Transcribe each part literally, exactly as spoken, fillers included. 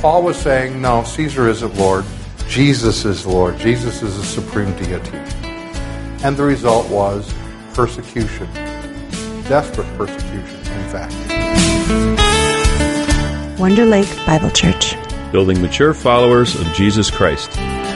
Paul was saying, no, Caesar isn't Lord. Jesus is Lord. Jesus is the supreme deity. And the result was persecution. Desperate persecution, in fact. Wonder Lake Bible Church. Building mature followers of Jesus Christ.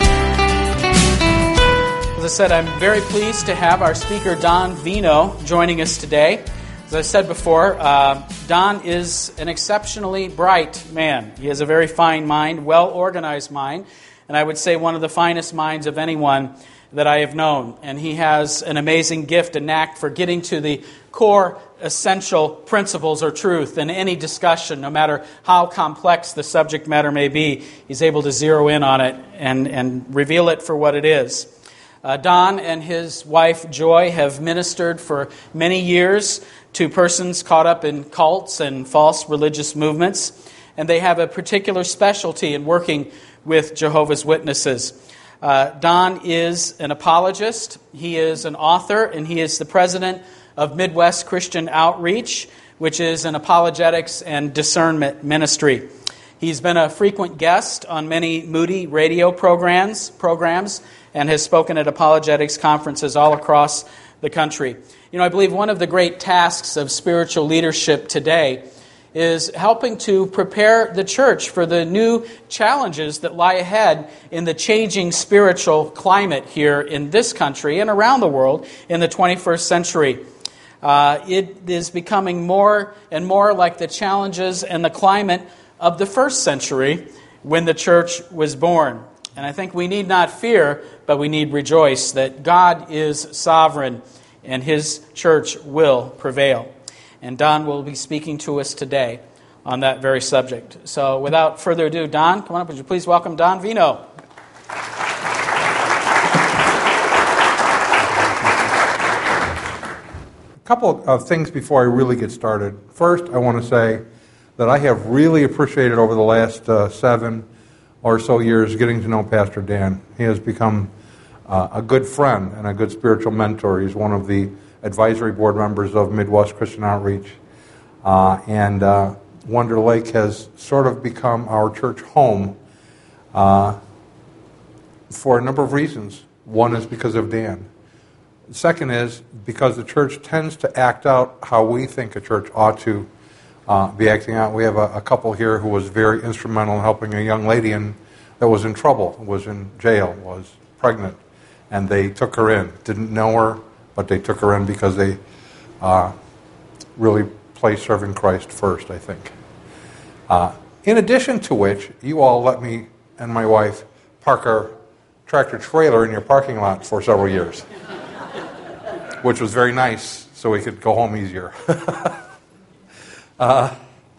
As I said, I'm very pleased to have our speaker, Don Vino, joining us today. As I said before, uh, Don is an exceptionally bright man. He has a very fine mind, well-organized mind, and I would say one of the finest minds of anyone that I have known. And he has an amazing gift, a knack for getting to the core essential principles or truth in any discussion, no matter how complex the subject matter may be. He's able to zero in on it and, and reveal it for what it is. Uh, Don and his wife, Joy, have ministered for many years to persons caught up in cults and false religious movements, and they have a particular specialty in working with Jehovah's Witnesses. Uh, Don is an apologist, he is an author, and he is the president of Midwest Christian Outreach, which is an apologetics and discernment ministry. He's been a frequent guest on many Moody radio programs, programs and has spoken at apologetics conferences all across the country. You know, I believe one of the great tasks of spiritual leadership today is helping to prepare the church for the new challenges that lie ahead in the changing spiritual climate here in this country and around the world in the twenty-first century. Uh, it is becoming more and more like the challenges and the climate of the first century when the church was born. And I think we need not fear, but we need rejoice that God is sovereign and His church will prevail. And Don will be speaking to us today on that very subject. So without further ado, Don, come on up. Would you please welcome Don Vino? A couple of things before I really get started. First, I want to say that I have really appreciated over the last uh, seven or so years getting to know Pastor Dan. He has become uh, a good friend and a good spiritual mentor. He's one of the advisory board members of Midwest Christian Outreach. Uh, and uh, Wonder Lake has sort of become our church home uh, for a number of reasons. One is because of Dan. The second is because the church tends to act out how we think a church ought to uh, be acting out. We have a, a couple here who was very instrumental in helping a young lady in, that was in trouble, was in jail, was pregnant, and they took her in. Didn't know her, but they took her in because they uh, really placed serving Christ first, I think. Uh, in addition to which, you all let me and my wife park our tractor trailer in your parking lot for several years, which was very nice, so we could go home easier. uh,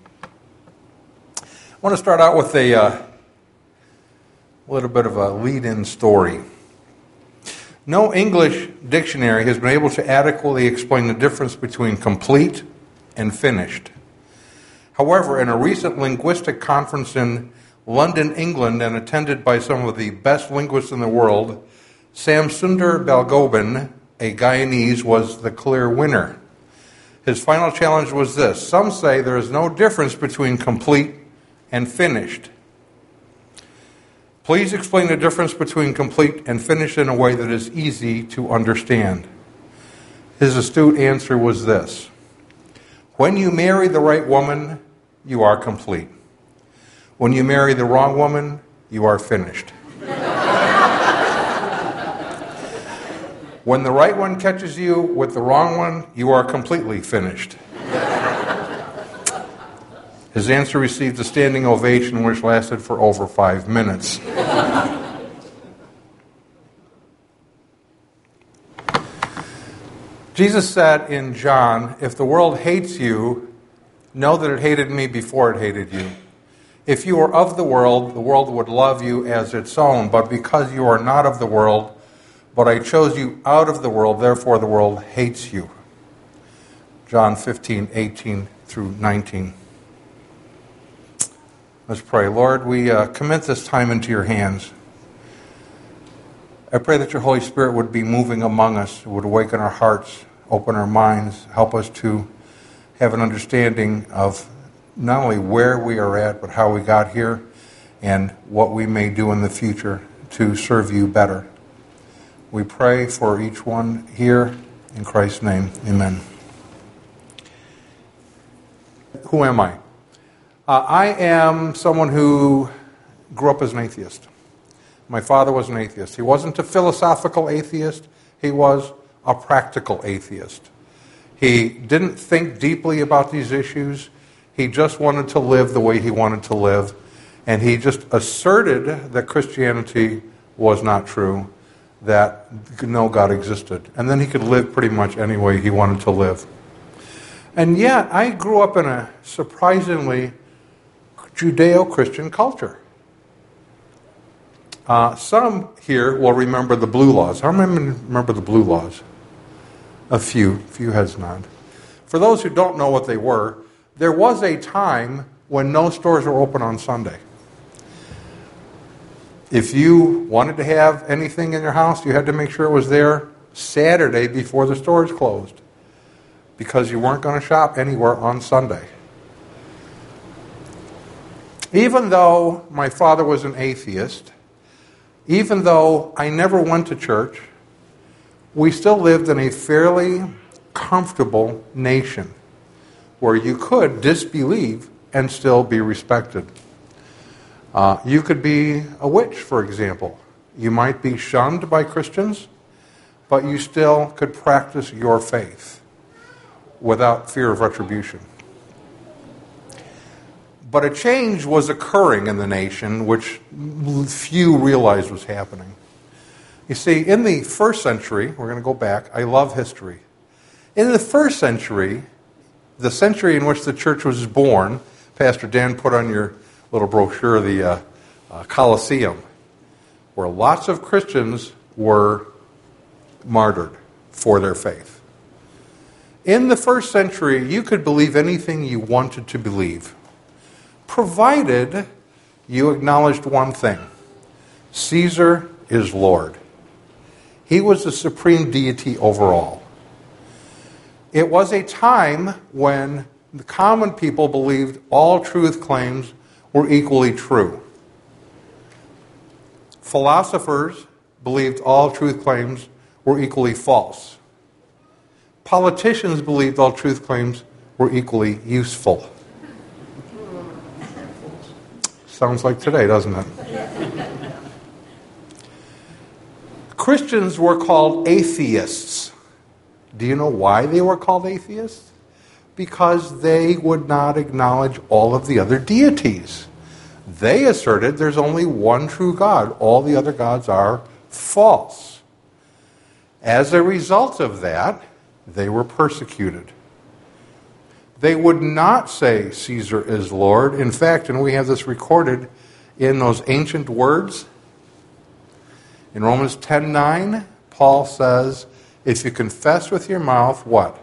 I want to start out with a uh, little bit of a lead-in story. No English dictionary has been able to adequately explain the difference between complete and finished. However, in a recent linguistic conference in London, England, and attended by some of the best linguists in the world, Samsundar Balgobin, a Guyanese, was the clear winner. His final challenge was this: some say there is no difference between complete and finished. Please explain the difference between complete and finished in a way that is easy to understand. His astute answer was this: when you marry the right woman, you are complete. When you marry the wrong woman, you are finished. When the right one catches you with the wrong one, you are completely finished. His answer received a standing ovation which lasted for over five minutes. Jesus said in John, "If the world hates you, know that it hated me before it hated you. If you were of the world, the world would love you as its own. But because you are not of the world, but I chose you out of the world, therefore the world hates you." John fifteen, eighteen through nineteen. Let's pray. Lord, we uh, commit this time into your hands. I pray that your Holy Spirit would be moving among us, would awaken our hearts, open our minds, help us to have an understanding of not only where we are at, but how we got here, and what we may do in the future to serve you better. We pray for each one here in Christ's name. Amen. Who am I? Uh, I am someone who grew up as an atheist. My father was an atheist. He wasn't a philosophical atheist. He was a practical atheist. He didn't think deeply about these issues. He just wanted to live the way he wanted to live. And he just asserted that Christianity was not true, that no God existed. And then he could live pretty much any way he wanted to live. And yet, I grew up in a surprisingly Judeo-Christian culture. Uh, some here will remember the Blue Laws. How many remember the Blue Laws? A few. A few heads nod. For those who don't know what they were, there was a time when no stores were open on Sunday. If you wanted to have anything in your house, you had to make sure it was there Saturday before the stores closed, because you weren't going to shop anywhere on Sunday. Even though my father was an atheist, even though I never went to church, we still lived in a fairly comfortable nation where you could disbelieve and still be respected. Uh, you could be a witch, for example. You might be shunned by Christians, but you still could practice your faith without fear of retribution. But a change was occurring in the nation which few realized was happening. You see, in the first century, we're going to go back, I love history. In the first century, the century in which the church was born, Pastor Dan put on your little brochure the uh, uh, Colosseum, where lots of Christians were martyred for their faith. In the first century, you could believe anything you wanted to believe, provided you acknowledged one thing: Caesar is Lord. He was the supreme deity over all. It was a time when the common people believed all truth claims were equally true. Philosophers believed all truth claims were equally false. Politicians believed all truth claims were equally useful. Sounds like today, doesn't it? Christians were called atheists. Do you know why they were called atheists? Because they would not acknowledge all of the other deities. They asserted there's only one true God. All the other gods are false. As a result of that, they were persecuted. They would not say Caesar is Lord. In fact, and we have this recorded in those ancient words, in Romans ten nine, Paul says, if you confess with your mouth, what?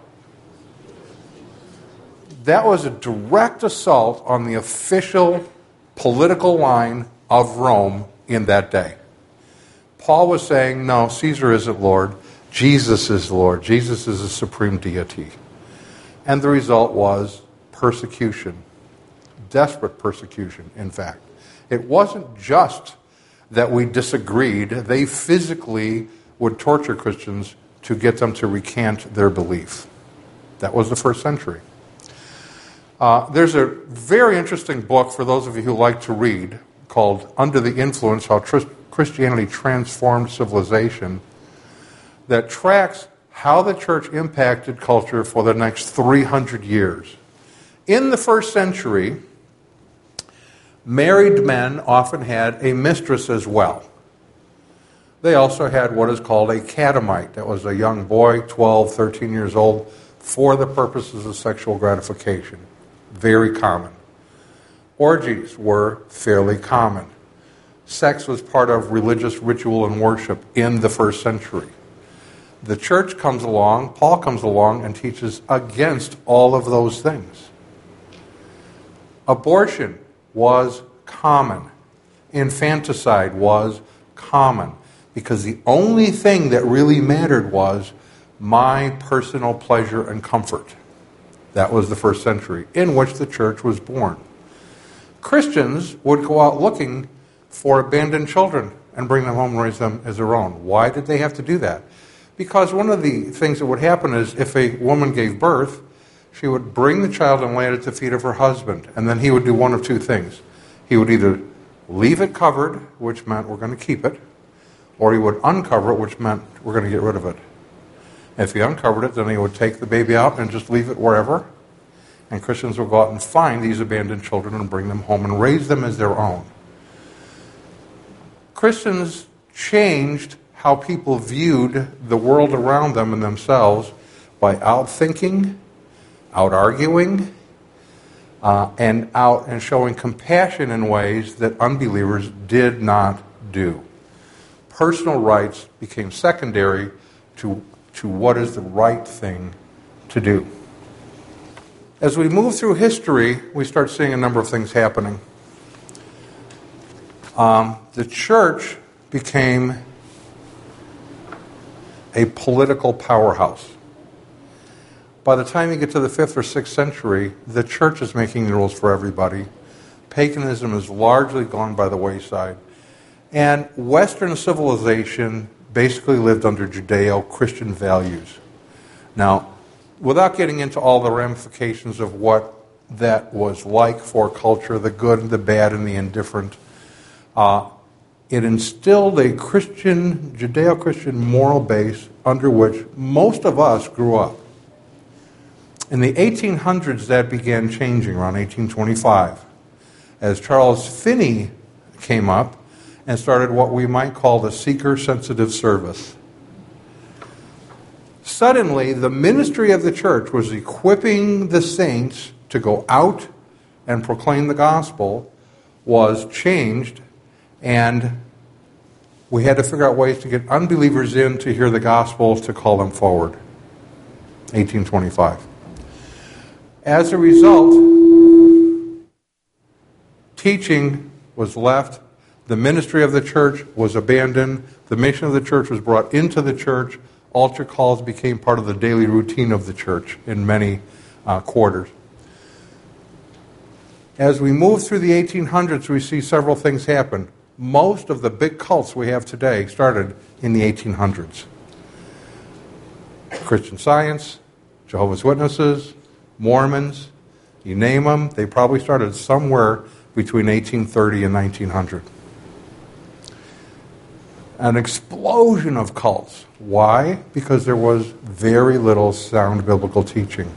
That was a direct assault on the official political line of Rome in that day. Paul was saying, no, Caesar isn't Lord. Jesus is Lord. Jesus is the supreme deity. And the result was persecution. Desperate persecution, in fact. It wasn't just that we disagreed. They physically would torture Christians to get them to recant their belief. That was the first century. Uh, there's a very interesting book for those of you who like to read called Under the Influence, How Tr- Christianity Transformed Civilization, that tracks how the church impacted culture for the next three hundred years. In the first century, married men often had a mistress as well. They also had what is called a catamite. That was a young boy, twelve, thirteen years old, for the purposes of sexual gratification. Very common. Orgies were fairly common. Sex was part of religious ritual and worship in the first century. The church comes along, Paul comes along, and teaches against all of those things. Abortion was common. Infanticide was common. Because the only thing that really mattered was my personal pleasure and comfort. That was the first century in which the church was born. Christians would go out looking for abandoned children and bring them home and raise them as their own. Why did they have to do that? Because one of the things that would happen is if a woman gave birth, she would bring the child and lay it at the feet of her husband. And then he would do one of two things. He would either leave it covered, which meant we're going to keep it, or he would uncover it, which meant we're going to get rid of it. If he uncovered it, then he would take the baby out and just leave it wherever. And Christians would go out and find these abandoned children and bring them home and raise them as their own. Christians changed how people viewed the world around them and themselves by outthinking, out-arguing, uh, and out and showing compassion in ways that unbelievers did not do. Personal rights became secondary to, to what is the right thing to do. As we move through history, we start seeing a number of things happening. Um, the church became a political powerhouse. By the time you get to the fifth or sixth century, the church is making the rules for everybody. Paganism has largely gone by the wayside. And Western civilization basically lived under Judeo-Christian values. Now, without getting into all the ramifications of what that was like for culture, the good and the bad and the indifferent, uh, it instilled a Christian, Judeo-Christian moral base under which most of us grew up. In the eighteen hundreds, that began changing around eighteen twenty-five, as Charles Finney came up and started what we might call the seeker-sensitive service. Suddenly, the ministry of the church was equipping the saints to go out and proclaim the gospel, was changed, and we had to figure out ways to get unbelievers in to hear the gospel, to call them forward. eighteen twenty-five. As a result, teaching was left, the ministry of the church was abandoned, the mission of the church was brought into the church, altar calls became part of the daily routine of the church in many uh, quarters. As we move through the eighteen hundreds, we see several things happen. Most of the big cults we have today started in the eighteen hundreds. Christian Science, Jehovah's Witnesses, Mormons, you name them, they probably started somewhere between eighteen thirty and nineteen hundred. An explosion of cults. Why? Because there was very little sound biblical teaching.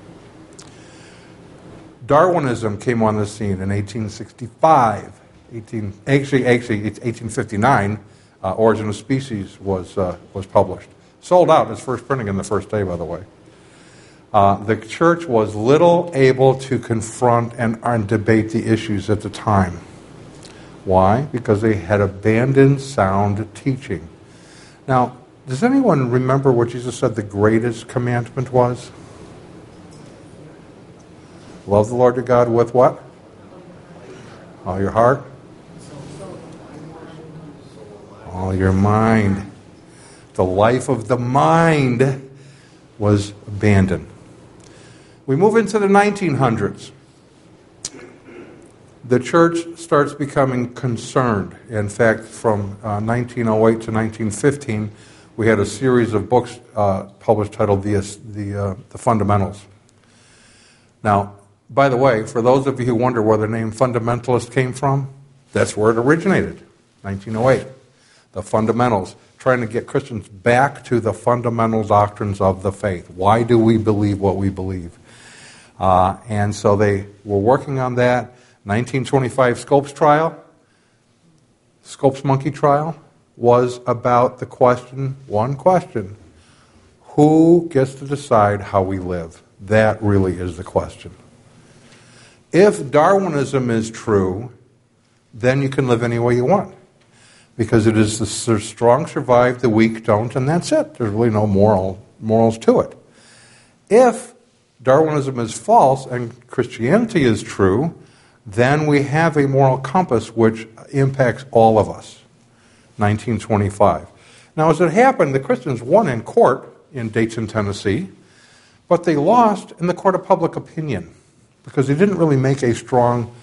Darwinism came on the scene in eighteen sixty-five. eighteen, actually, actually, it's eighteen fifty-nine. Uh, Origin of Species was uh, was published. Sold out its first printing in the first day, by the way. Uh, the church was little able to confront and, and debate the issues at the time. Why? Because they had abandoned sound teaching. Now, does anyone remember what Jesus said the greatest commandment was? Love the Lord your God with what? All your heart? All your mind. The life of the mind was abandoned. We move into the nineteen hundreds. The church starts becoming concerned. In fact, from uh, nineteen oh eight to nineteen fifteen, we had a series of books uh, published titled The, the, uh, the Fundamentals. Now, by the way, for those of you who wonder where the name fundamentalist came from, that's where it originated, nineteen oh eight. The fundamentals, trying to get Christians back to the fundamental doctrines of the faith. Why do we believe what we believe? Uh, and so they were working on that. nineteen twenty-five Scopes trial, Scopes monkey trial, was about the question, one question, who gets to decide how we live? That really is the question. If Darwinism is true, then you can live any way you want. Because it is the strong survive, the weak don't, and that's it. There's really no moral morals to it. If Darwinism is false and Christianity is true, then we have a moral compass which impacts all of us. nineteen twenty-five. Now, as it happened, the Christians won in court in Dayton, Tennessee, but they lost in the court of public opinion because they didn't really make a strong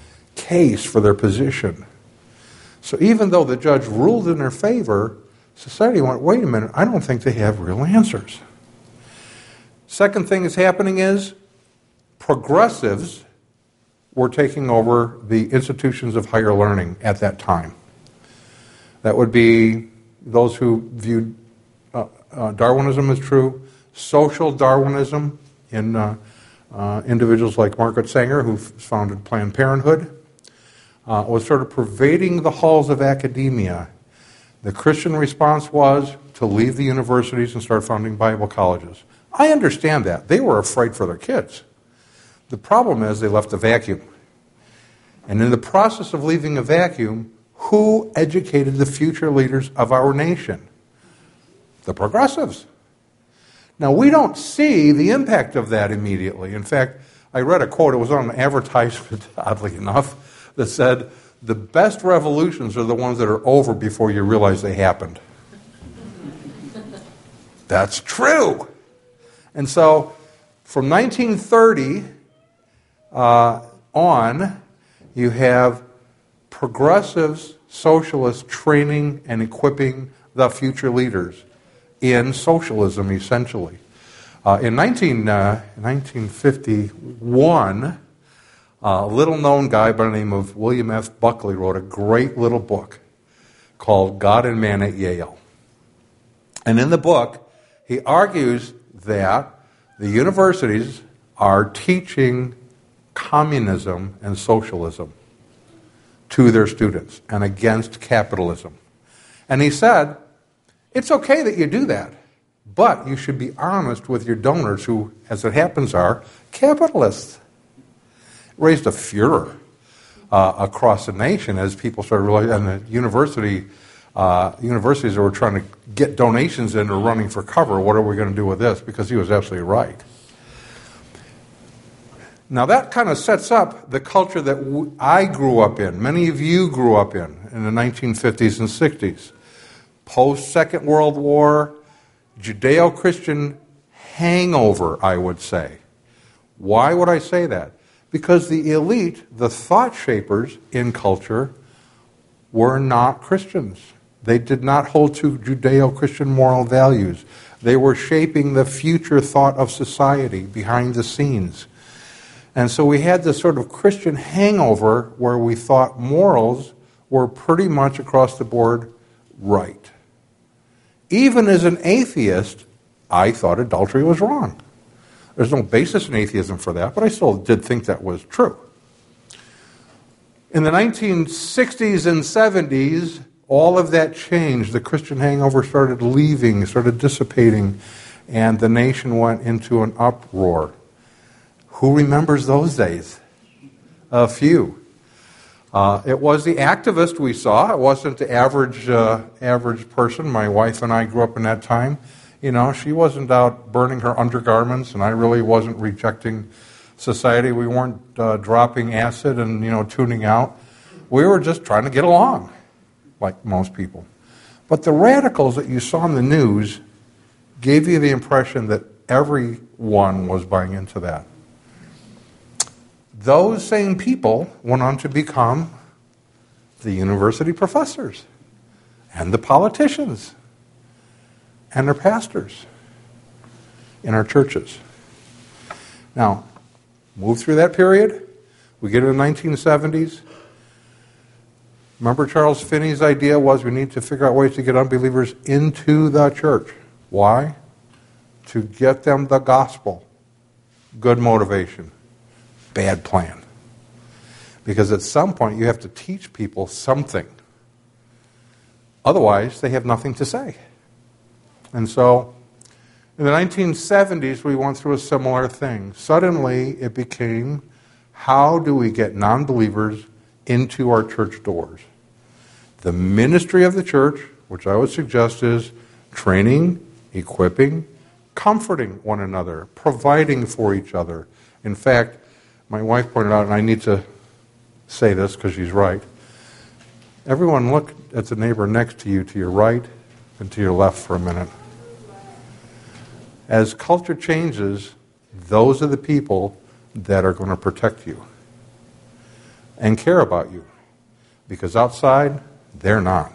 case for their position. So even though the judge ruled in their favor, society went, wait a minute, I don't think they have real answers. Second thing that's happening is progressives were taking over the institutions of higher learning at that time. That would be those who viewed uh, uh, Darwinism as true, social Darwinism in uh, uh, individuals like Margaret Sanger, who founded Planned Parenthood, uh, was sort of pervading the halls of academia. The Christian response was to leave the universities and start founding Bible colleges. I understand that. They were afraid for their kids. The problem is they left a vacuum. And in the process of leaving a vacuum, who educated the future leaders of our nation? The progressives. Now, we don't see the impact of that immediately. In fact, I read a quote, it was on an advertisement, oddly enough, that said, the best revolutions are the ones that are over before you realize they happened. That's true. And so, from nineteen thirty uh, on, you have progressives, socialists training and equipping the future leaders in socialism, essentially. Uh, in nineteen, uh, nineteen fifty-one, a little-known guy by the name of William F. Buckley wrote a great little book called God and Man at Yale. And in the book, he argues that the universities are teaching communism and socialism to their students and against capitalism. And he said, it's okay that you do that, but you should be honest with your donors who, as it happens, are capitalists. It raised a furor uh, across the nation as people started realizing, and the university, uh, universities that were trying to get donations in or running for cover, what are we going to do with this? Because he was absolutely right. Now that kind of sets up the culture that w- I grew up in, many of you grew up in, in the nineteen fifties and sixties. Post-Second World War, Judeo-Christian hangover, I would say. Why would I say that? Because the elite, the thought shapers in culture, were not Christians. They did not hold to Judeo-Christian moral values. They were shaping the future thought of society behind the scenes. And so we had this sort of Christian hangover where we thought morals were pretty much across the board right. Even as an atheist, I thought adultery was wrong. There's no basis in atheism for that, but I still did think that was true. In the nineteen sixties and seventies, all of that changed. The Christian hangover started leaving, started dissipating, and the nation went into an uproar. Who remembers those days? A few. Uh, it was the activist we saw. It wasn't the average uh, average person. My wife and I grew up in that time. You know, she wasn't out burning her undergarments, and I really wasn't rejecting society. We weren't uh, dropping acid and, you know, tuning out. We were just trying to get along, like most people. But the radicals that you saw in the news gave you the impression that everyone was buying into that. Those same people went on to become the university professors and the politicians and their pastors in our churches. Now, move through that period. We get into the nineteen seventies. Remember Charles Finney's idea was we need to figure out ways to get unbelievers into the church. Why? To get them the gospel. Good motivation. Bad plan. Because at some point you have to teach people something. Otherwise, they have nothing to say. And so, in the nineteen seventies, we went through a similar thing. Suddenly, it became, how do we get non-believers into our church doors? The ministry of the church, which I would suggest is training, equipping, comforting one another, providing for each other. In fact, my wife pointed out, and I need to say this because she's right, everyone look at the neighbor next to you, to your right and to your left for a minute. As culture changes, those are the people that are going to protect you. and care about you. Because outside, they're not.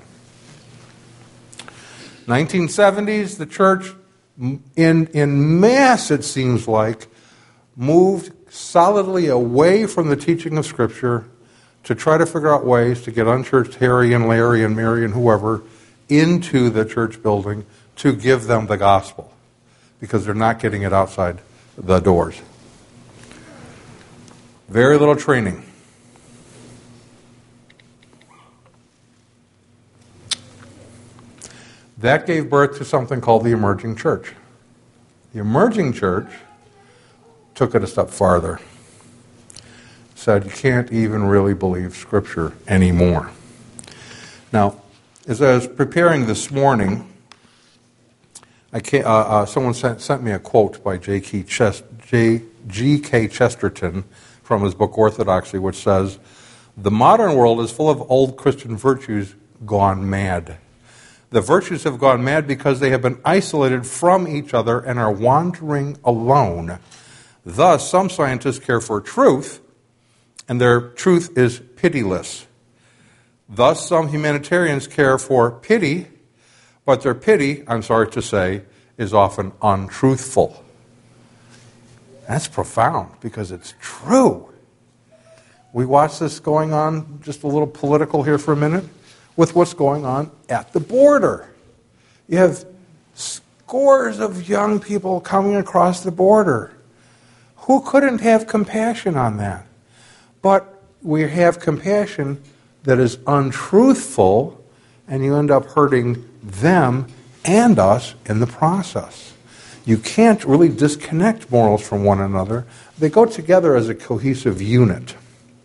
nineteen seventies, the church, in, in mass, it seems like, moved solidly away from the teaching of Scripture to try to figure out ways to get unchurched Harry and Larry and Mary and whoever into the church building to give them the gospel, because they're not getting it outside the doors. Very little training. That gave birth to something called the emerging church. The emerging church took it a step farther. Said you can't even really believe Scripture anymore. Now, as I was preparing this morning, I can't, uh, uh, someone sent, sent me a quote by J K Chest, J, G K Chesterton from his book Orthodoxy, which says, "The modern world is full of old Christian virtues gone mad. The virtues have gone mad because they have been isolated from each other and are wandering alone. Thus, some scientists care for truth, and their truth is pitiless. Thus, some humanitarians care for pity, but their pity, I'm sorry to say, is often untruthful." That's profound, because it's true. We watch this going on, just a little political here for a minute, with what's going on at the border. You have scores of young people coming across the border. Who couldn't have compassion on that? But we have compassion that is untruthful, and you end up hurting them and us in the process. You can't really disconnect morals from one another. They go together as a cohesive unit.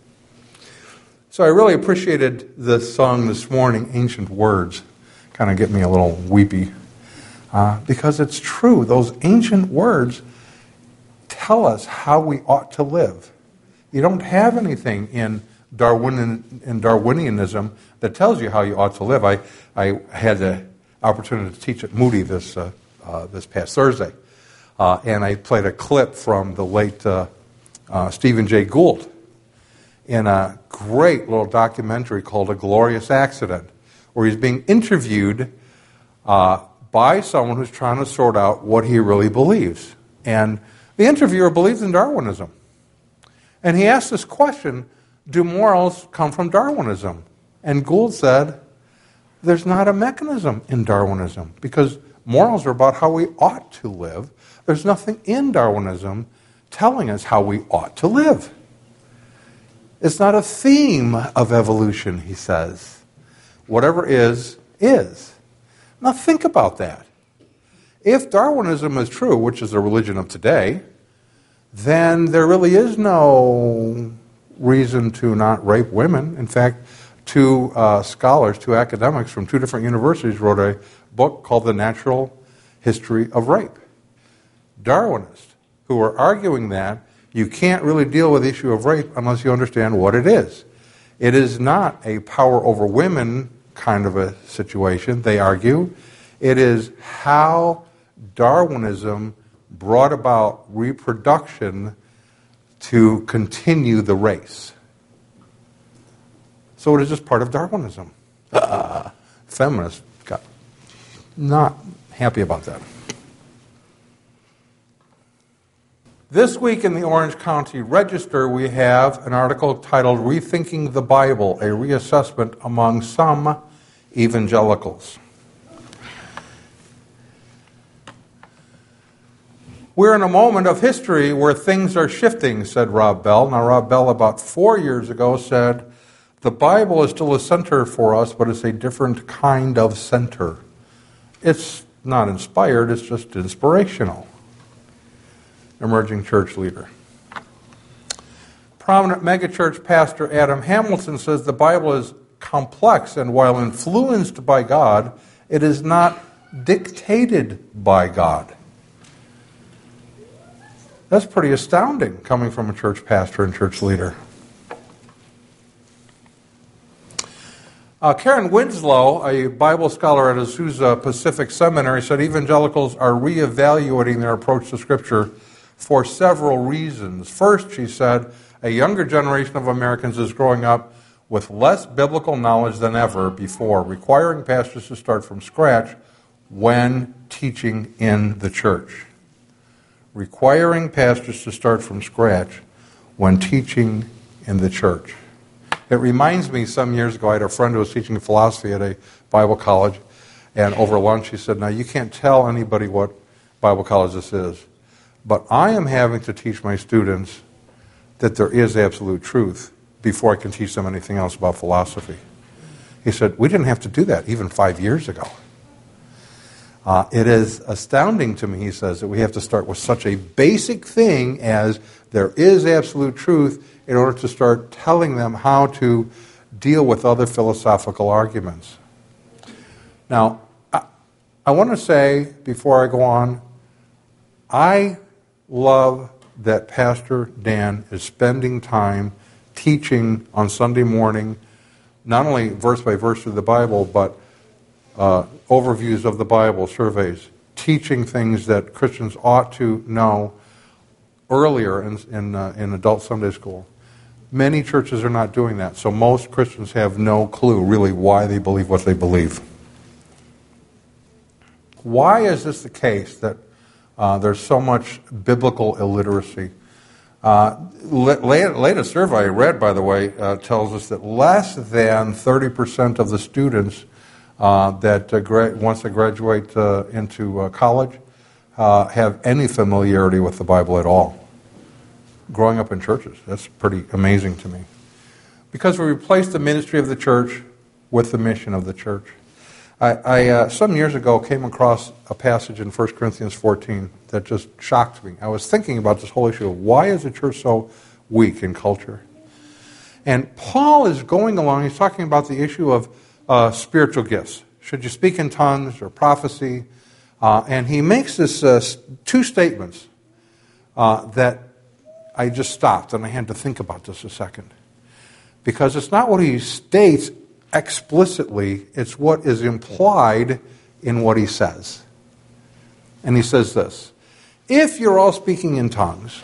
So I really appreciated the song this morning, Ancient Words. Kind of get me a little weepy. Uh, because it's true. Those ancient words tell us how we ought to live. You don't have anything in Darwinian, in Darwinianism that tells you how you ought to live. I, I had the opportunity to teach at Moody this, uh, uh, this past Thursday. Uh, and I played a clip from the late uh, uh, Stephen Jay Gould in a great little documentary called A Glorious Accident, where he's being interviewed uh, by someone who's trying to sort out what he really believes. And the interviewer believes in Darwinism. And he asked this question, do morals come from Darwinism? And Gould said, there's not a mechanism in Darwinism, because morals are about how we ought to live. There's nothing in Darwinism telling us how we ought to live. It's not a theme of evolution, he says. Whatever is, is. Now think about that. If Darwinism is true, which is the religion of today, then there really is no reason to not rape women. In fact, two uh, scholars, two academics from two different universities wrote a book called The Natural History of Rape. Darwinists who are arguing that you can't really deal with the issue of rape unless you understand what it is. It is not a power over women kind of a situation, they argue. It is how Darwinism brought about reproduction to continue the race. So it is just part of Darwinism. Uh, feminists got not happy about that. This week in the Orange County Register, we have an article titled Rethinking the Bible, a Reassessment Among Some Evangelicals. We're in a moment of history where things are shifting, said Rob Bell. Now, Rob Bell, about four years ago, said, the Bible is still a center for us, but it's a different kind of center. It's not inspired, it's just inspirational. Emerging church leader. Prominent megachurch pastor Adam Hamilton says the Bible is complex, and while influenced by God, it is not dictated by God. That's pretty astounding coming from a church pastor and church leader. Uh, Karen Winslow, a Bible scholar at Azusa Pacific Seminary, said evangelicals are reevaluating their approach to Scripture for several reasons. First, she said, a younger generation of Americans is growing up with less biblical knowledge than ever before, requiring pastors to start from scratch when teaching in the church. Requiring pastors to start from scratch when teaching in the church. It reminds me, some years ago, I had a friend who was teaching philosophy at a Bible college, and over lunch he said, now you can't tell anybody what Bible college this is, but I am having to teach my students that there is absolute truth before I can teach them anything else about philosophy. He said, we didn't have to do that even five years ago. Uh, it is astounding to me, he says, that we have to start with such a basic thing as there is absolute truth in order to start telling them how to deal with other philosophical arguments. Now, I, I want to say, before I go on, I love that Pastor Dan is spending time teaching on Sunday morning, not only verse by verse through the Bible, but uh, overviews of the Bible, surveys, teaching things that Christians ought to know earlier in, in, uh, in adult Sunday school. Many churches are not doing that, so most Christians have no clue really why they believe what they believe. Why is this the case that uh, there's so much biblical illiteracy? Uh, latest survey I read, by the way, uh, tells us that less than thirty percent of the students uh, that uh, gra- once they graduate uh, into uh, college uh, have any familiarity with the Bible at all. Growing up in churches, that's pretty amazing to me. Because we replaced the ministry of the church with the mission of the church. I, I uh, some years ago came across a passage in First Corinthians fourteen that just shocked me. I was thinking about this whole issue of why is the church so weak in culture? And Paul is going along, he's talking about the issue of uh, spiritual gifts. Should you speak in tongues or prophecy? Uh, and he makes this uh, two statements uh, that I just stopped and I had to think about this a second. Because it's not what he states explicitly, it's what is implied in what he says. And he says this, if you're all speaking in tongues,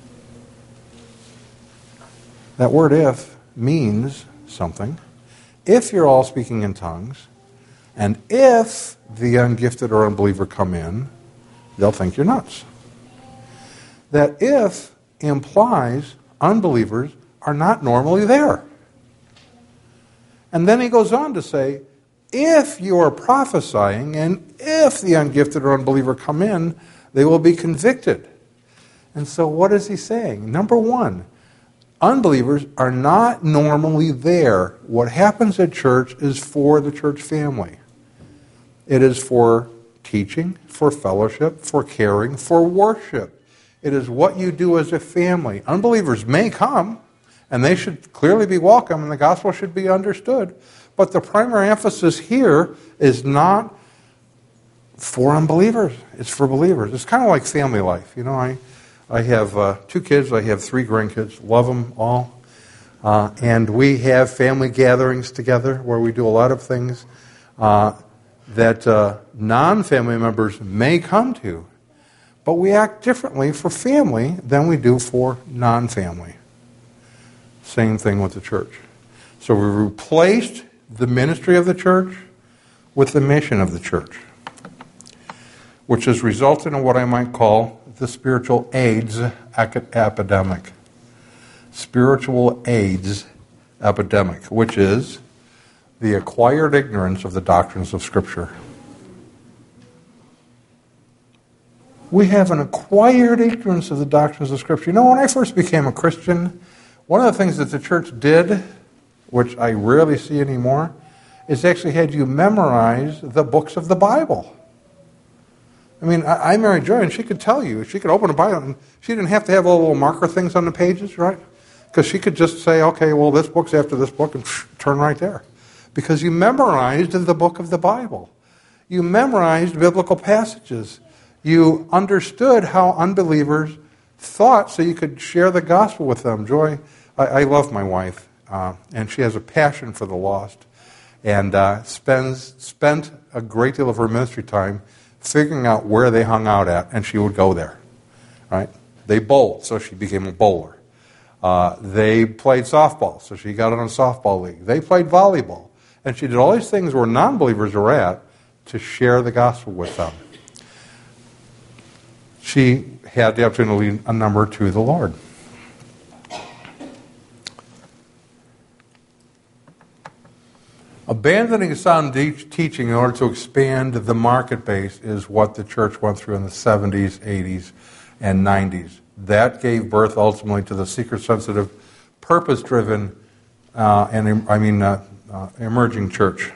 that word if means something. If you're all speaking in tongues, and if the ungifted or unbeliever come in, they'll think you're nuts. That if implies unbelievers are not normally there. And then he goes on to say, if you are prophesying and if the ungifted or unbeliever come in, they will be convicted. And so what is he saying? Number one, unbelievers are not normally there. What happens at church is for the church family. It is for teaching, for fellowship, for caring, for worship. It is what you do as a family. Unbelievers may come, and they should clearly be welcome, and the gospel should be understood. But the primary emphasis here is not for unbelievers. It's for believers. It's kind of like family life. You know, I, I have uh, two kids. I have three grandkids. Love them all. Uh, and we have family gatherings together where we do a lot of things uh, that uh, non-family members may come to. But we act differently for family than we do for non-family. Same thing with the church. So we replaced the ministry of the church with the mission of the church, which has resulted in what I might call the spiritual AIDS epidemic. Spiritual AIDS epidemic, which is the acquired ignorance of the doctrines of Scripture. We have an acquired ignorance of the doctrines of Scripture. You know, when I first became a Christian, one of the things that the church did, which I rarely see anymore, is actually had you memorize the books of the Bible. I mean, I, I married Joy, and she could tell you, she could open a Bible, and she didn't have to have all the little marker things on the pages, right? Because she could just say, okay, well, this book's after this book, and psh, turn right there. Because you memorized the book of the Bible. You memorized biblical passages. You understood how unbelievers thought so you could share the gospel with them. Joy, I, I love my wife, uh, and she has a passion for the lost, and uh, spends spent a great deal of her ministry time figuring out where they hung out at, and she would go there, right? They bowled, so she became a bowler. Uh, they played softball, so she got on a softball league. They played volleyball. And she did all these things where non-believers were at to share the gospel with them. She had the opportunity to lead a number to the Lord. Abandoning sound de- teaching in order to expand the market base is what the church went through in the seventies, eighties, and nineties. That gave birth ultimately to the seeker-sensitive, purpose-driven, uh, and I mean, uh, uh, emerging church.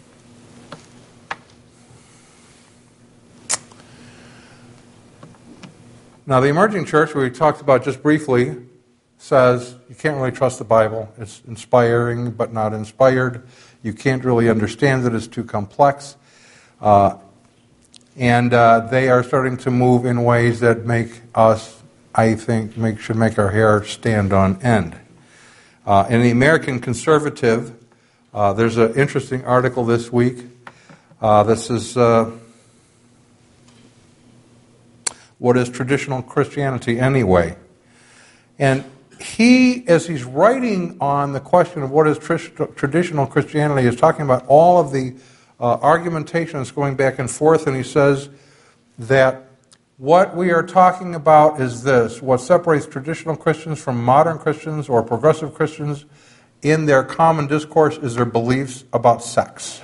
Now, the emerging church, we talked about just briefly, says you can't really trust the Bible. It's inspiring, but not inspired. You can't really understand it. It's too complex. Uh, and uh, they are starting to move in ways that make us, I think, make, should make our hair stand on end. Uh, in the American Conservative, uh, there's an interesting article this week. Uh, this is... Uh, What is traditional Christianity anyway? And he, as he's writing on the question of what is tr- traditional Christianity, is talking about all of the uh, argumentation that's going back and forth, and he says that what we are talking about is this: what separates traditional Christians from modern Christians or progressive Christians in their common discourse is their beliefs about sex.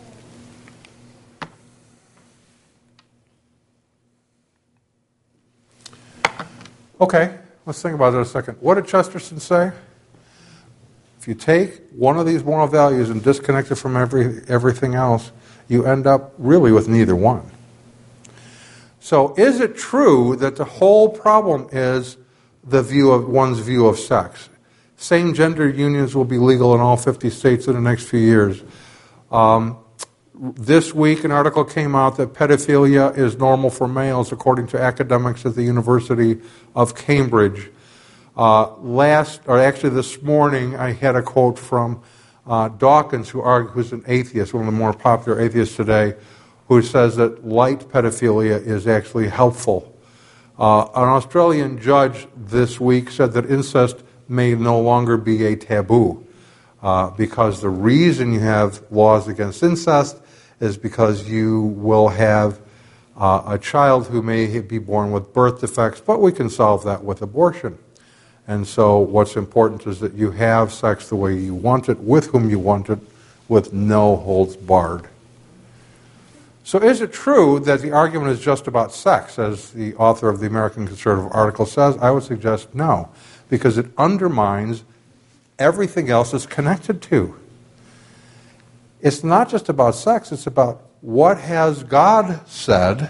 Okay, let's think about it a second. What did Chesterton say? If you take one of these moral values and disconnect it from every, everything else, you end up really with neither one. So is it true that the whole problem is the view of one's view of sex? Same-gender unions will be legal in all fifty states in the next few years. Um, This week, an article came out that pedophilia is normal for males, according to academics at the University of Cambridge. Uh, last, or actually this morning, I had a quote from uh, Dawkins, who argue, who's an atheist, one of the more popular atheists today, who says that light pedophilia is actually helpful. Uh, an Australian judge this week said that incest may no longer be a taboo, uh, because the reason you have laws against incest is because you will have uh, a child who may be born with birth defects, but we can solve that with abortion. And so what's important is that you have sex the way you want it, with whom you want it, with no holds barred. So is it true that the argument is just about sex, as the author of the American Conservative article says? I would suggest no, because it undermines everything else it's connected to. It's not just about sex, it's about what has God said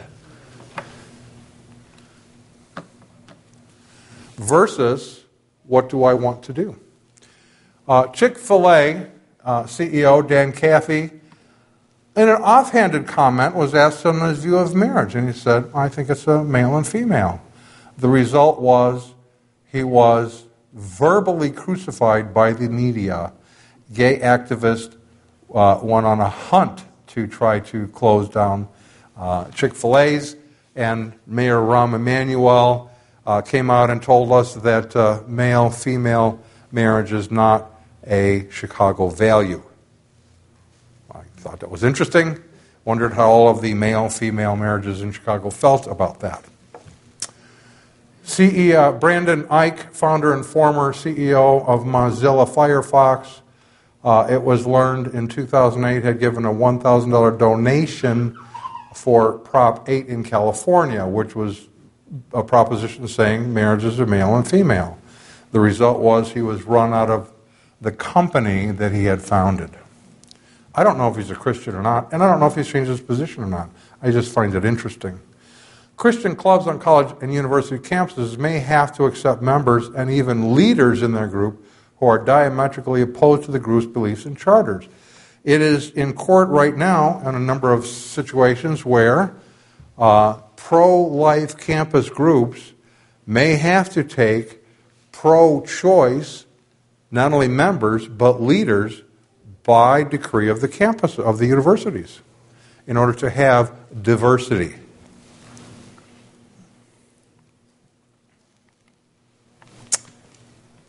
versus what do I want to do. Uh, Chick-fil-A uh, C E O Dan Cathy, in an offhanded comment, was asked on his view of marriage, and he said, I think it's a male and female. The result was he was verbally crucified by the media. Gay activists uh, went on a hunt to try to close down uh, Chick-fil-A's, and Mayor Rahm Emanuel uh, came out and told us that uh, male-female marriage is not a Chicago value. I thought that was interesting. Wondered how all of the male-female marriages in Chicago felt about that. C E O Brandon Ike, founder and former C E O of Mozilla Firefox, uh, it was learned in two thousand eight had given a one thousand dollars donation for Prop eight in California, which was a proposition saying marriages are male and female. The result was he was run out of the company that he had founded. I don't know if he's a Christian or not, and I don't know if he's changed his position or not. I just find it interesting. Christian clubs on college and university campuses may have to accept members and even leaders in their group who are diametrically opposed to the group's beliefs and charters. It is in court right now in a number of situations where uh, pro-life campus groups may have to take pro-choice, not only members, but leaders by decree of the campus, of the universities, in order to have diversity.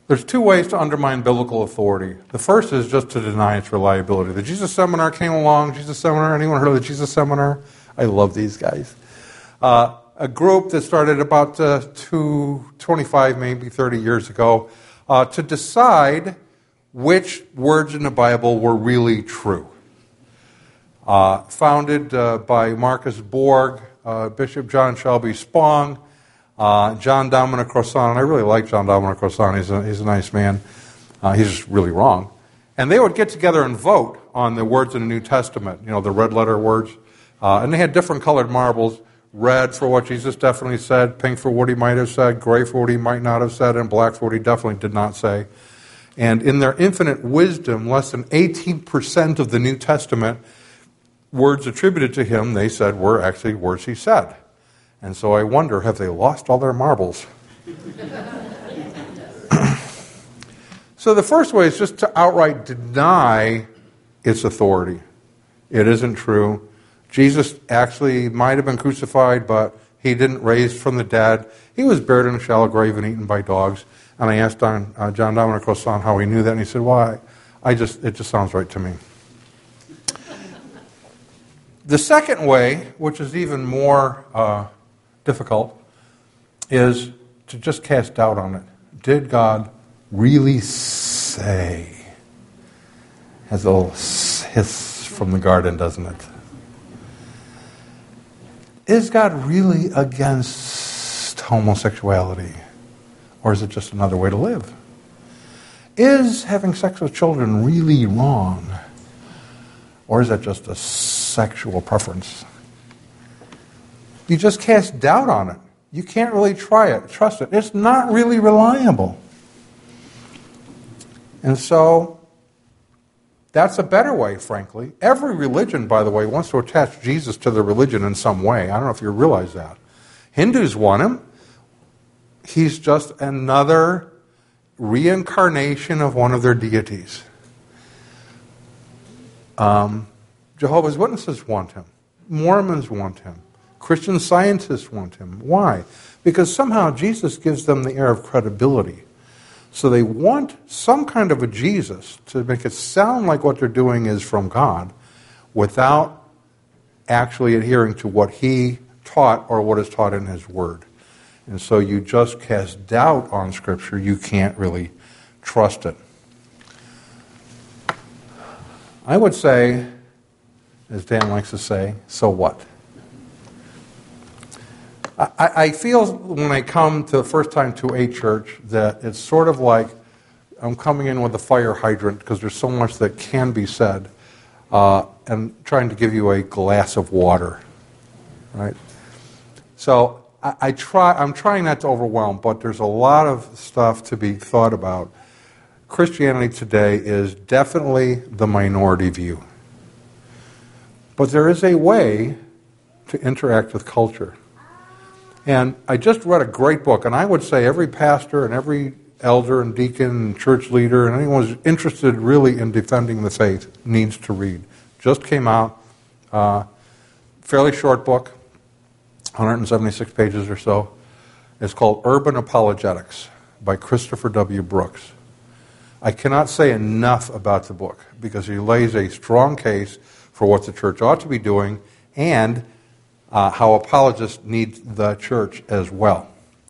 There's two ways to undermine biblical authority. The first is just to deny its reliability. The Jesus Seminar came along. Jesus Seminar, anyone heard of the Jesus Seminar? I love these guys. Uh, a group that started about uh, two, twenty-five, maybe thirty years ago uh, to decide which words in the Bible were really true. Uh, founded uh, by Marcus Borg, uh, Bishop John Shelby Spong, uh, John Dominic Crossan. I really like John Dominic Crossan. He's a, he's a nice man. Uh, he's just really wrong. And they would get together and vote on the words in the New Testament, you know, the red letter words. Uh, and they had different colored marbles, red for what Jesus definitely said, pink for what he might have said, gray for what he might not have said, and black for what he definitely did not say. And in their infinite wisdom, less than eighteen percent of the New Testament words attributed to him, they said, were actually words he said. And so I wonder, have they lost all their marbles? So the first way is just to outright deny its authority. It isn't true. Jesus actually might have been crucified, but he didn't raise from the dead. He was buried in a shallow grave and eaten by dogs. And I asked Don, uh, John Dominic Crossan how he knew that, and he said, well, I, I just, it just sounds right to me. The second way, which is even more uh, difficult, is to just cast doubt on it. Did God really say? Has a little hiss from the garden, doesn't it? Is God really against homosexuality? Or is it just another way to live? Is having sex with children really wrong? Or is that just a sexual preference? You just cast doubt on it. You can't really try it, trust it. It's not really reliable. And so, that's a better way, frankly. Every religion, by the way, wants to attach Jesus to their religion in some way. I don't know if you realize that. Hindus want him. He's just another reincarnation of one of their deities. Um, Jehovah's Witnesses want him. Mormons want him. Christian Scientists want him. Why? Because somehow Jesus gives them the air of credibility. So they want some kind of a Jesus to make it sound like what they're doing is from God without actually adhering to what he taught or what is taught in his word. And so you just cast doubt on Scripture. You can't really trust it. I would say, as Dan likes to say, so what? I, I feel when I come to the first time to a church that it's sort of like I'm coming in with a fire hydrant because there's so much that can be said uh, and trying to give you a glass of water, right? So I, I try. I'm trying not to overwhelm, but there's a lot of stuff to be thought about. Christianity today is definitely the minority view. But there is a way to interact with culture. And I just read a great book, and I would say every pastor and every elder and deacon and church leader and anyone who's interested really in defending the faith needs to read. Just came out, uh, fairly short book, one hundred seventy-six pages or so. It's called Urban Apologetics by Christopher W. Brooks. I cannot say enough about the book because he lays a strong case for what the church ought to be doing and uh, how apologists need the church as well.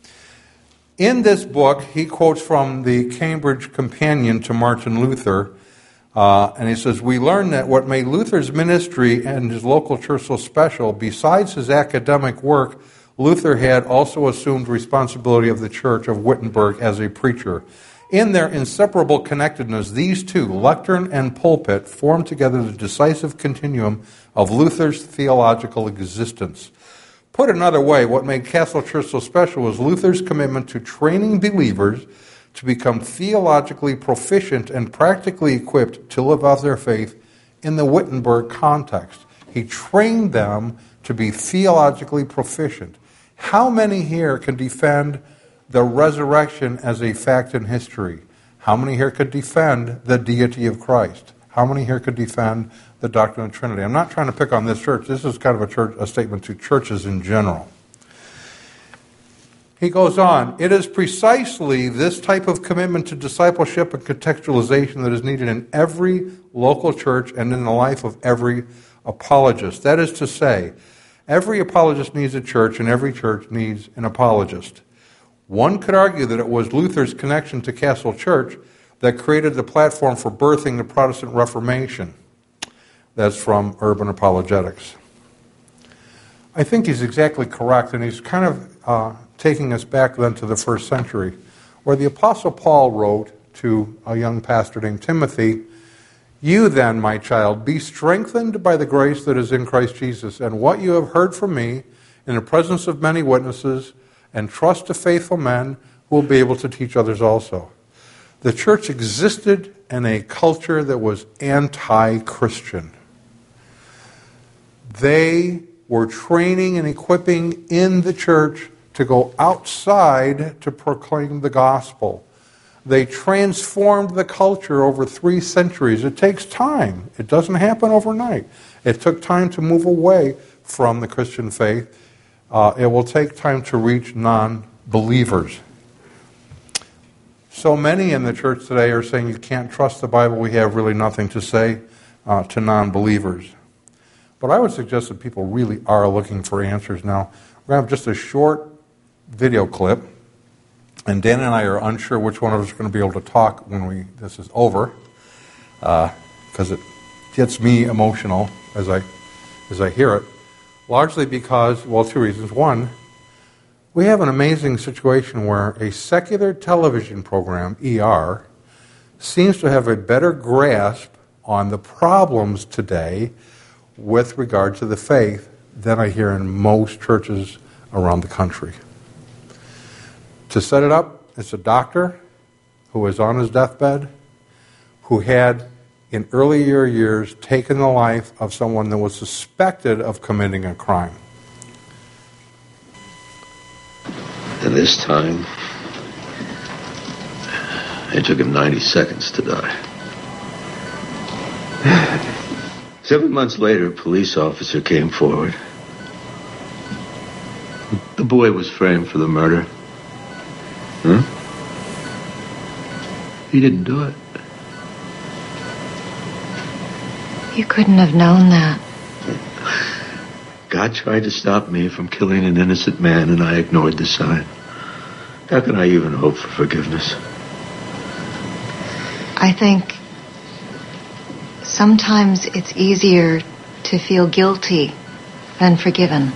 In this book, he quotes from the Cambridge Companion to Martin Luther, uh, and he says, "We learn that what made Luther's ministry and his local church so special, besides his academic work, Luther had also assumed responsibility of the Church of Wittenberg as a preacher. In their inseparable connectedness, these two, lectern and pulpit, form together the decisive continuum of Luther's theological existence. Put another way, what made Castle Church so special was Luther's commitment to training believers to become theologically proficient and practically equipped to live out their faith in the Wittenberg context. He trained them to be theologically proficient. How many here can defend the resurrection as a fact in history? How many here could defend the deity of Christ? How many here could defend the doctrine of the Trinity? I'm not trying to pick on this church. This is kind of a, church, a statement to churches in general. He goes on, it is precisely this type of commitment to discipleship and contextualization that is needed in every local church and in the life of every apologist. That is to say, every apologist needs a church and every church needs an apologist. One could argue that it was Luther's connection to Castle Church that created the platform for birthing the Protestant Reformation. That's from Urban Apologetics. I think he's exactly correct, and he's kind of uh, taking us back then to the first century, where the Apostle Paul wrote to a young pastor named Timothy, "You then, my child, be strengthened by the grace that is in Christ Jesus, and what you have heard from me in the presence of many witnesses, and trust to faithful men who will be able to teach others also." The church existed in a culture that was anti-Christian. They were training and equipping in the church to go outside to proclaim the gospel. They transformed the culture over three centuries. It takes time. It doesn't happen overnight. It took time to move away from the Christian faith. Uh, it will take time to reach non-believers. So many in the church today are saying you can't trust the Bible. We have really nothing to say uh, to non-believers. But I would suggest that people really are looking for answers now. We're going to have just a short video clip, and Dan and I are unsure which one of us is going to be able to talk when we this is over, because uh, it gets me emotional as I as I hear it. Largely because, well, two reasons. One, we have an amazing situation where a secular television program, E R, seems to have a better grasp on the problems today with regard to the faith than I hear in most churches around the country. To set it up, it's a doctor who was on his deathbed, who had, in earlier years, taken the life of someone that was suspected of committing a crime. And this time, it took him ninety seconds to die. Seven months later, a police officer came forward. The boy was framed for the murder. Huh? He didn't do it. You couldn't have known that. God tried to stop me from killing an innocent man, and I ignored the sign. How can I even hope for forgiveness? I think sometimes it's easier to feel guilty than forgiven.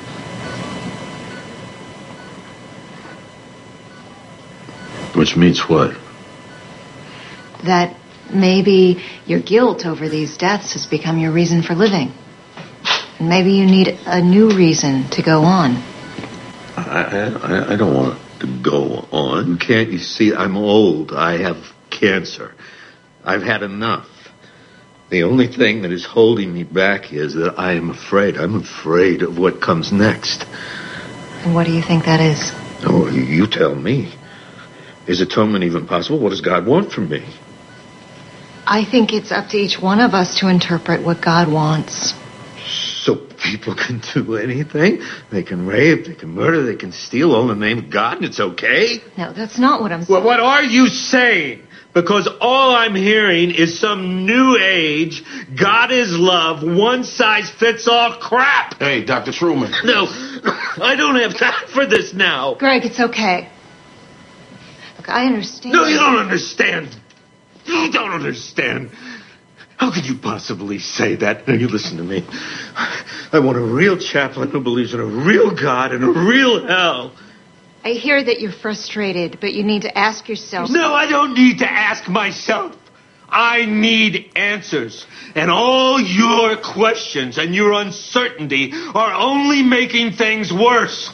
Which means what? That maybe your guilt over these deaths has become your reason for living. And maybe you need a new reason to go on. I, I, I don't want to go on. Can't you see? I'm old. I have cancer. I've had enough. The only thing that is holding me back is that I am afraid. I'm afraid of what comes next. And what do you think that is? Oh, you, you tell me. Is atonement even possible? What does God want from me? I think it's up to each one of us to interpret what God wants. So people can do anything? They can rape, they can murder, they can steal all in the name of God, and it's okay? No, that's not what I'm saying. Well, what are you saying? Because all I'm hearing is some new age, God is love, one-size-fits-all crap. Hey, Doctor Truman. No, I don't have time for this now. Greg, it's okay. Look, I understand. No, you don't understand. You don't understand. How could you possibly say that? Now, you listen to me. I want a real chaplain who believes in a real God and a real hell. I hear that you're frustrated, but you need to ask yourself... No, I don't need to ask myself. I need answers. And all your questions and your uncertainty are only making things worse.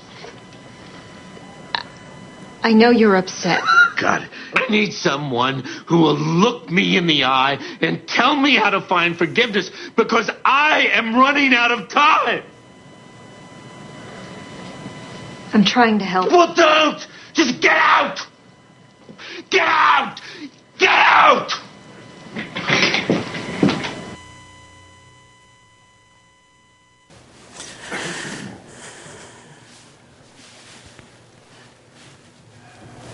I know you're upset. God, I need someone who will look me in the eye and tell me how to find forgiveness, because I am running out of time. I'm trying to help. Well, don't! Just get out! Get out! Get out!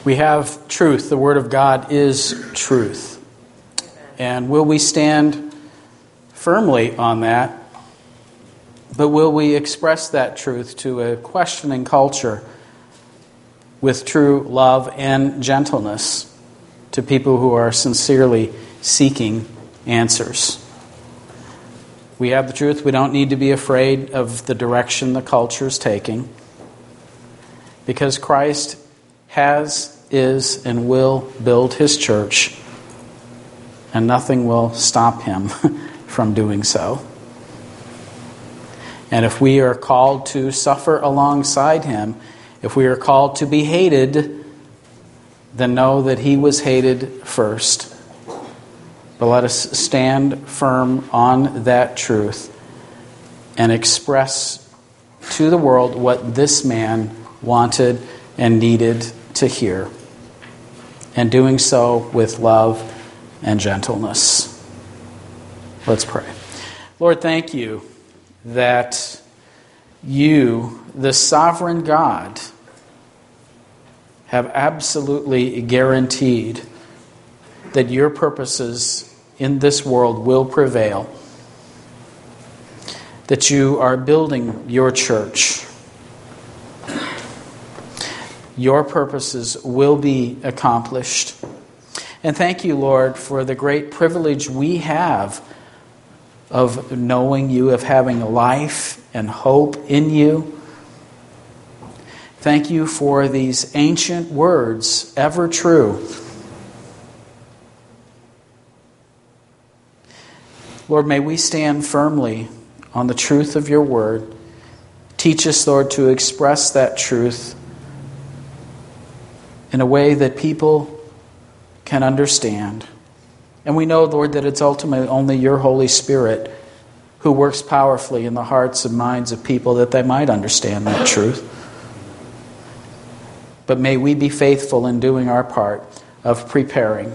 We have truth. The Word of God is truth. And will we stand firmly on that? But will we express that truth to a questioning culture with true love and gentleness to people who are sincerely seeking answers? We have the truth. We don't need to be afraid of the direction the culture is taking, because Christ has, is, and will build His church, and nothing will stop Him from doing so. And if we are called to suffer alongside Him, if we are called to be hated, then know that He was hated first. But let us stand firm on that truth and express to the world what this man wanted and needed to hear, and doing so with love and gentleness. Let's pray. Lord, thank you that you, the sovereign God, have absolutely guaranteed that your purposes in this world will prevail, that you are building your church. Your purposes will be accomplished. And thank you, Lord, for the great privilege we have of knowing you, of having life and hope in you. Thank you for these ancient words, ever true. Lord, may we stand firmly on the truth of your word. Teach us, Lord, to express that truth in a way that people can understand. And we know, Lord, that it's ultimately only your Holy Spirit who works powerfully in the hearts and minds of people that they might understand that truth. But may we be faithful in doing our part of preparing,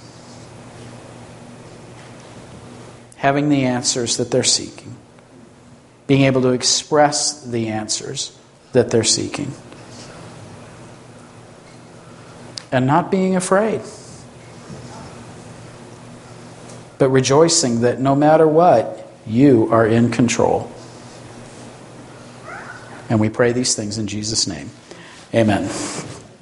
having the answers that they're seeking, being able to express the answers that they're seeking, and not being afraid, but rejoicing that no matter what, you are in control. And we pray these things in Jesus' name. Amen.